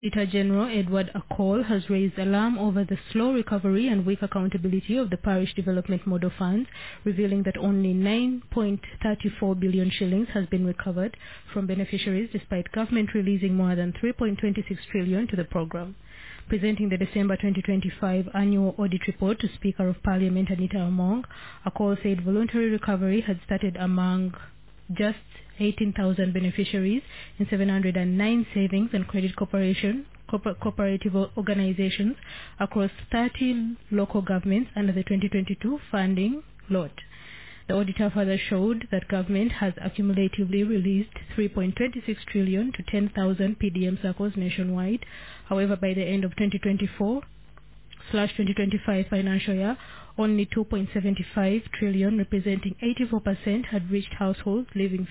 Auditor General Edward Akol has raised alarm over the slow recovery and weak accountability of the parish development model funds, revealing that only 9.34 billion shillings has been recovered from beneficiaries despite government releasing more than 3.26 trillion to the program. Presenting the December 2025 annual audit report to Speaker of Parliament Anita Among, Akol said voluntary recovery had started among just 18,000 beneficiaries in 709 savings and credit cooperative organizations across 30 local governments under the 2022 funding lot. The auditor further showed that government has accumulatively released 3.26 trillion to 10,000 PDM circles nationwide. However, by the end of 2024/2025 financial year, only 2.75 trillion, representing 84%, had reached households, leaving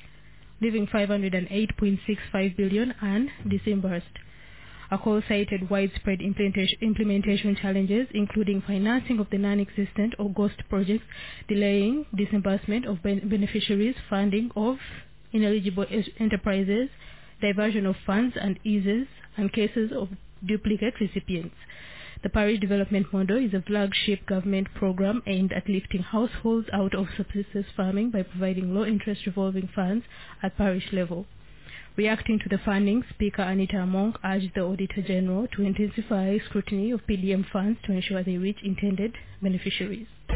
508.65 billion undisbursed. Akol cited widespread implementation challenges, including financing of the non-existent or ghost projects, delaying disbursement of beneficiaries, funding of ineligible enterprises, diversion of funds and eases, and cases of duplicate recipients. The parish development model is a flagship government program aimed at lifting households out of subsistence farming by providing low-interest revolving funds at parish level. Reacting to the funding, Speaker Anita Among urged the Auditor General to intensify scrutiny of PDM funds to ensure they reach intended beneficiaries.